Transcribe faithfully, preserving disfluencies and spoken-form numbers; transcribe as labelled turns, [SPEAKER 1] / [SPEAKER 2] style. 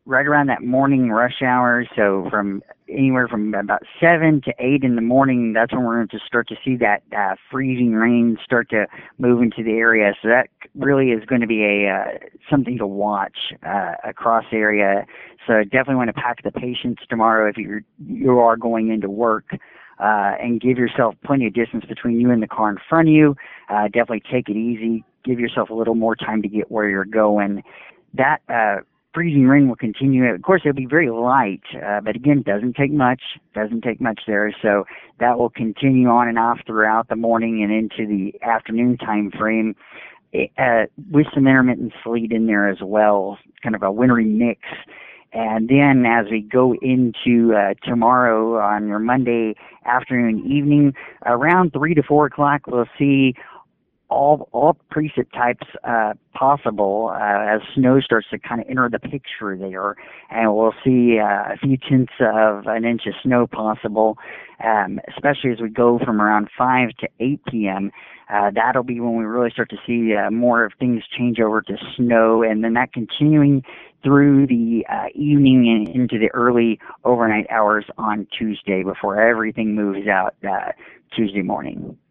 [SPEAKER 1] right around that morning rush hour. So from anywhere from about seven to eight in the morning, that's when we're going to start to see that uh, freezing rain start to move into the area. So that really is going to be a uh, something to watch uh, across the area. So definitely want to pack the patience tomorrow if you're you are going into work. Uh, and give yourself plenty of distance between you and the car in front of you. Uh, definitely take it easy. Give yourself a little more time to get where you're going. That uh, freezing rain will continue. Of course, it'll be very light, uh, but again, doesn't take much. Doesn't take much there. So that will continue on and off throughout the morning and into the afternoon time frame, uh, with some intermittent sleet in there as well, kind of a wintry mix. And then as we go into uh, tomorrow on your Monday afternoon, evening, around three to four o'clock, we'll see all all precip types uh, possible uh, as snow starts to kind of enter the picture there. And we'll see uh, a few tenths of an inch of snow possible, um, especially as we go from around five to eight p.m. Uh, that'll be when we really start to see uh, more of things change over to snow, and then that continuing through the uh, evening and into the early overnight hours on Tuesday before everything moves out uh, Tuesday morning.